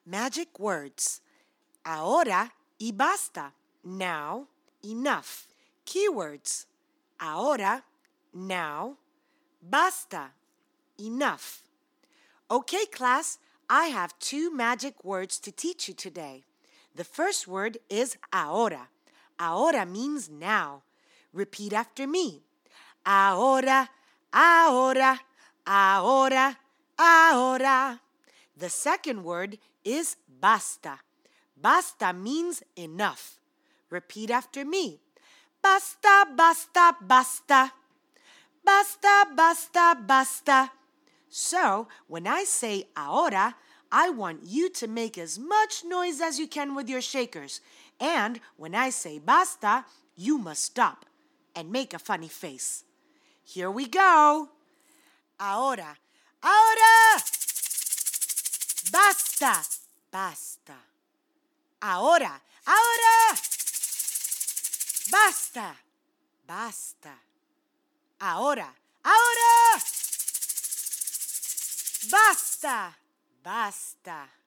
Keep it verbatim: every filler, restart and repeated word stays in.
Magic words. Ahora y basta. Now, enough. Keywords. Ahora, now, basta, enough. Okay, class, I have two magic words to teach you today. The first word is ahora. Ahora means now. Repeat after me. Ahora, ahora, ahora, ahora. The second word is basta. Basta means enough. Repeat after me. Basta, basta, basta. Basta, basta, basta. So, when I say ahora, I want you to make as much noise as you can with your shakers. And when I say basta, you must stop and make a funny face. Here we go. Ahora, ahora. Basta, basta. Ahora, ahora. Basta, basta. Ahora, ahora. Basta, basta.